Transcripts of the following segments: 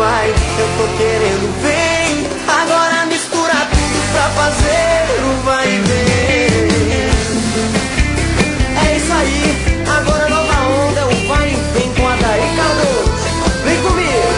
vai, eu tô querendo, vem. Agora mistura tudo pra fazer o vai e vem. É isso aí, agora nova onda é o vai e vem com a Daí Cardoso. Vem comigo.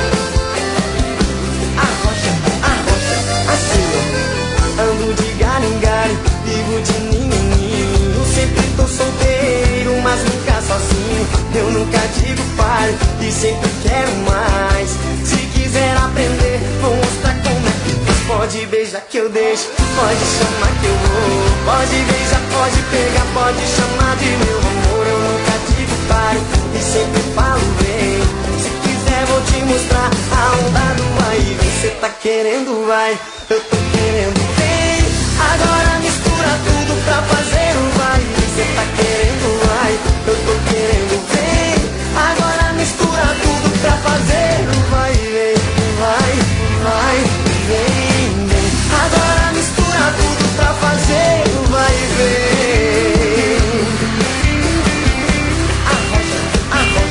Arrocha, assim ó. Ando de galho em galho, vivo de ninho em ninho. Sempre tô solteiro, mas nunca sozinho. Eu nunca digo pare e sempre quero mais. Se quiser aprender, vou mostrar como é que faz. Pode beijar que eu deixo, pode chamar que eu vou. Pode beijar, pode pegar, pode chamar de meu amor. Eu nunca digo pare e sempre falo bem. Se quiser vou te mostrar a onda do vai e vem. Cê tá querendo vai, eu tô querendo vem. Agora mistura tudo pra fazer o vai e vem. Cê tá querendo vai, eu tô querendo vem. Agora mistura tudo pra fazer o vai e vem. Vai, vem, vem. Agora mistura tudo pra fazer o vai e vem. Arrocha.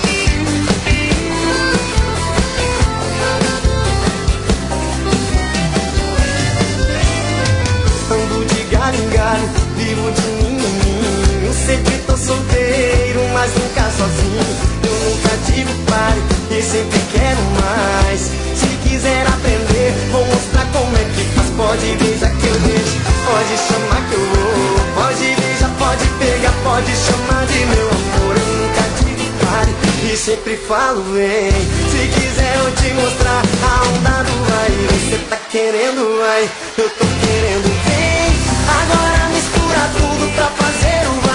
Ando de galho em galho, vivo de ninho em ninho. Sempre tô solteiro, mas nunca sozinho. Eu nunca digo pare e sempre quero mais. Se quiser aprender, vou mostrar como é que faz. Pode beijar que eu deixo, pode chamar que eu vou. Pode beijar, pode pegar, pode chamar de meu amor. Eu nunca digo pare e sempre falo vem. Se quiser eu te mostrar a onda do vai e vem. Cê tá querendo vai, eu tô querendo vem. Agora mistura tudo pra fazer o vai.